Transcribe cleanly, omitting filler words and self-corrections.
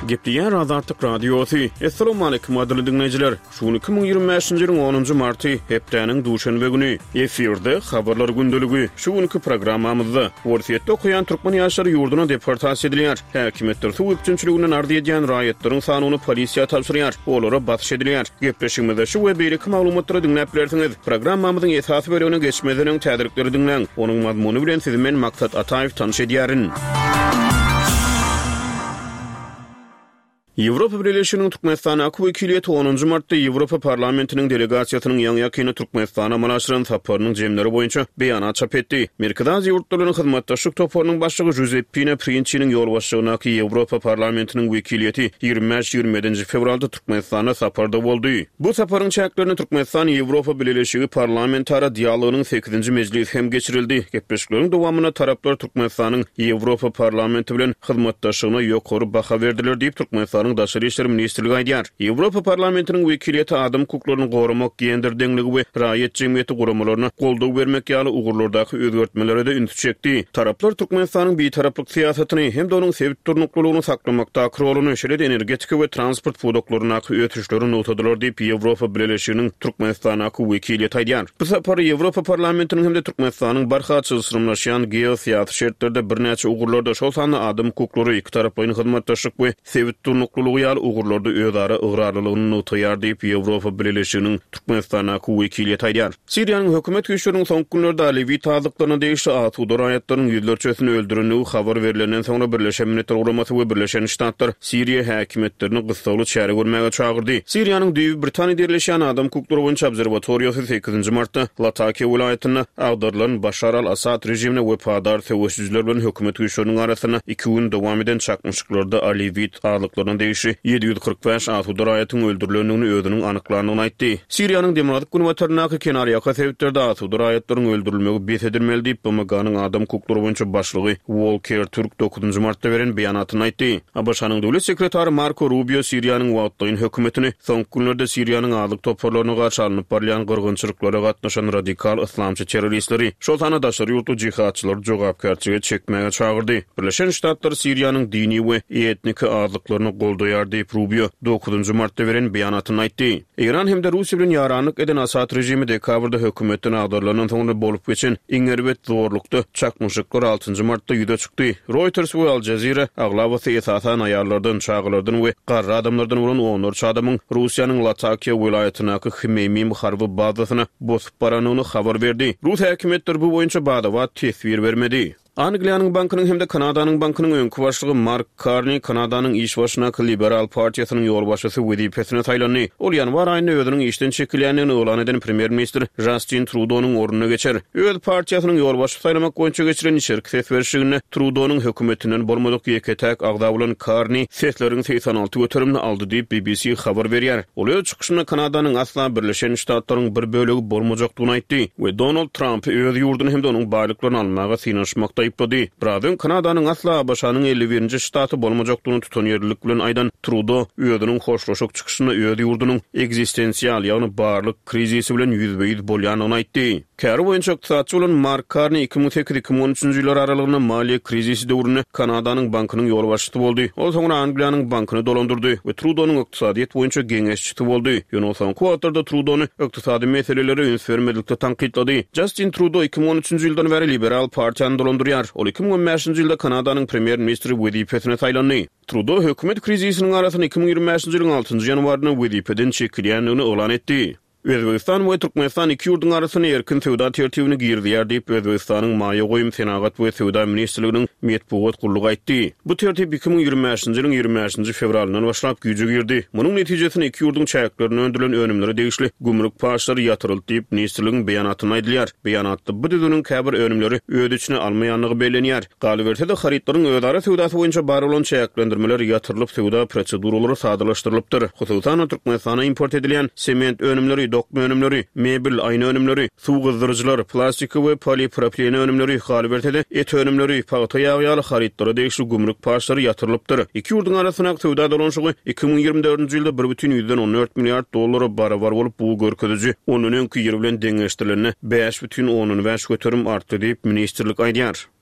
Gepliyen Azatlık Radyosu. Assalamu alaikum adlı dinleyiciler. Şunu 2025 yılın 10. martı heptaning duşanbe günü efirde haberler gündölügü. Şunki programmamızda Warsiyetde okuyan Türkmen yaşları yurduna deportas ediliyor. Hakimiyetler su üçüncülüğünün ardı ediyen rayetlerin sanunu polisiya tapşırıyor. Olara batış ediliyor. Gepreşimizde şu ve birlik malumatları dinlep bilersiniz. Programmamızın esası bölümüne geçmeden tədrikleri dinleyin. Onun mazmunu bilen sizinmen Maksat Ataev tanış ediyarin. Avrupa Birleşiginiň Türkmenistana wekiliyeti 10 martda Avrupa Parlamentiniň delegatsiýasynyň ýa-ni ýakyny Türkmenistana manaşyryň saparynyň jemleri boýunça beýanat çap etdi. Merkezi ýurtlarynyň hyzmatdaşlyk toparynyň başlygy Giuseppina Princiniň ýolbaşçylygyna Avrupa Parlamentiniň wekiliyeti 25-27 fevralda Türkmenistana saparda boldy. Bu saparyň çäklerini Türkmenistan Avrupa Birleşigi parlamentara dialogynyň 8-nji mejlisi hem geçirildi. Gepleşikleriň dowamyna taraplar Türkmenistanyň Avrupa Parlamenti bilen hyzmatdaşlygyna ýokary baha berdiler diýip Türkmenistan Daşary işler ministrligi aýdýar. Avropa parlamentiniň wekiliyeti adam hukuklaryny goramak, gender deňligi we raýat jemgyýeti guramalaryna goldaw bermek ýaly ugurlardaky özgertmelere de ünsüz çekdi. Taraplar Türkmenistanyň beýtaraplyk siýasatyny hem de onuň sebit turnuklugyny saklamakda roluny şeýle energetika we transport pudoklaryna ötüşlerini notadylar diýip Avropa Birleşiginiň Türkmenistanaky wekiliyeti aýdýar. Bu sapary Avropa parlamentiniň hem de Türkmenistanyň barha çylsyrymlaşýan geosiýasy şertlerde birnäçe ugurlarda şol sanly adam hukuklary iki taraplaryň hyzmatdaşlyk we sebit turnuklugy ýaly ugurlarda özara ıgrarlylygyny notaýar diýip Avropa Birleşiginiň Türkmenistanaky wekiliyeti aýdýar. Siriýanyň hökümet güýçleriniň soňky günlerde Alevi taýdaklaryna degişli atuda raýatlaryň ýüzlerçesini öldürülýäni habar berilenden soňra Birleşen Milletler Guramasy we Birleşen Ştatlar Siriýa häkimetlerini gysgaly çäre görmäge çagyrdy. Siriýanyň Düýük Britaniýada ýerleşen adam hukuklary boýunça obserwatoriýasy 8-nji martda Latakia welaýatyna agdarylan Başar al-Asad rejimine we padar täwessüzler bilen hökümet güýçleriniň arasyna 2 gün dowam eden çakmyşlyklarda Alevi taýdaklaryna degişli 745 atuda raýatyň öldürilendigini özüniň anyklanyny aýtdy. Siriýanyň demokratik gurmatlaryna kenarýaka sebeplerden atuda raýatlaryň öldürilmegi bes edilmeli diýip BMG-nyň adam hukuklary boýunça başlygy Volker Türk 9-njy martda beren beýanatyny aýtdy. Abaşanyň döwlet sekretary Marco Rubio Siriýanyň wagtlyň hökümetini soňky günlerde Siriýanyň azlyk toparlaryna garşy alınıp barýan gyrgynçylyklara gatnaşan radikal islamçy terroristleri şol sana daşary ýurtly jihatçylar jogapkarçylyga çekmäge çagyrdy. Birleşen Ştatlar Siriýanyň dini we etnik azlyklaryny goldaýar diýip Rubio 9-njy martda beren beýanatyny aýtdy. Iran hem de Russiýa bilen ýaranlyk eden Asad rejimi dekabrda hökümetden agdarlanan soňra bolup geçen iňerbet zorlukda çakmyşyklar 6-njy martda ýüze çykdy. Reuters we Al Jazeera aglabaty esasan aýarlardan, çağlardan we garry adamlardan bolan 14 adamyň Russiýanyň Latakia welaýatynaky Hmeymim harby bazasyna bosup baranyny habar berdi. Rus häkimetleri bu boýunça badawat tesbir bermedi. Angliýanyň bankynyň hem de Kanadanyň bankynyň öňkü başlygy Mark Carney Kanadanyň iş başynaky Liberal Partiýasynyň ýolbaşçysy wezipetine taýlandy. Ol ýanwar aýyny özüniň işden çekilýändigini ulan eden premier minister Justin Trudeau'nyň ornuna geçer. Öz partiýasynyň ýolbaşçy taýlamak boýunça geçiren işerk ses berişigini Trudeau'nyň hökümetinden bolmadyk ýeketäk agda bolan Carney sesleriň 86 göterimini aldy diýip BBC habar berýär. Ol öz çykyşynda Kanadanyň asla Birleşen Ştatlaryň bir bölegi bolmajakdygyny aýtdy we Donald Trump öz ýurduny hem de onuň baýlyklaryny almaga synaşmakda aýpady. Birazdan Kanadanyň asla başanyň 51-nji ştaty bolmajakdygyny tutan ýerlik bilen aýdan Trudeau özüniň hoşlaşyk çykyşyna öz ýurdunyň egzistensiýal ýa-ni barlyk krizisi bilen ýüzbeýiz bolýanyny aýtdy. Kär boýunça ykdysatçy bolan Mark Carney 2008-2013 ýylar aralygyna maliýe krizisi döwründe Kanadanyň bankynyň ýolbaşçysy boldy. Ol soňra Angliýanyň bankyny dolandyrdy we Trudeau'nyň ykdysadyýet boýunça geňeşçisi boldy. Ýöne soňky wagtlarda Trudeau'ny ykdysady meselelere üns bermedikde tanqidlady. Justin Trudeau 2013 ýyldan beri Liberal Partiýany dolandyrýar. Ol 2015-nji ýylda Kanadanyň premier ministri wezipetine taýlandy. Trudeau hökümet krizisiniň arasyny 2025-nji ýylyň 6-njy ýanwaryna wezipeden çekilýändigini elan etdi. Özbekistan we Türkmenistan iki ýurduň arasyna erkin sowda tertibini girdiýär diýip Özbekistanyň Maýa goýum senagat we sowda ministrliginiň medpugat gullugy aýtdy. Bu tertip 2025-nji ýylyň 25-nji fevralyndan başlap güýje girdi. Munyň netijesinde iki ýurduň çäklerini öndürilen önümleri degişli gümrük paşlary ýatyryldy diýip ministrligiň beýanatyny aýdylýar. Beýanatda bu düzünün käbir önümleri öz içine almaýanlygy bellenýär. Galiberde de haritlaryň özara sowdasy boýunça bar bolan çäklendirmeler ýatyrylyp sowda proseduralary sadalaşdyrylypdyr. Hususan Türkmenistana import edilýän sement önümleri, dokma önümleri, mebel aýna önümleri, suw gyzdyrjylar, plastik we polipropilen önümleri, galiberde et önümleri, paýta ýaly haritlara degişli gümrük paşlary ýatyrylypdyr. Iki ýurduň arasyna sowda dolanşygy 2024-nji ýylda 1,14 milliard dollara barabar bolup bu görkeziji onun öňkü ýeri bilen deňeşdirilenine 5,5 göterim artdy diýip ministrlik aýdýar.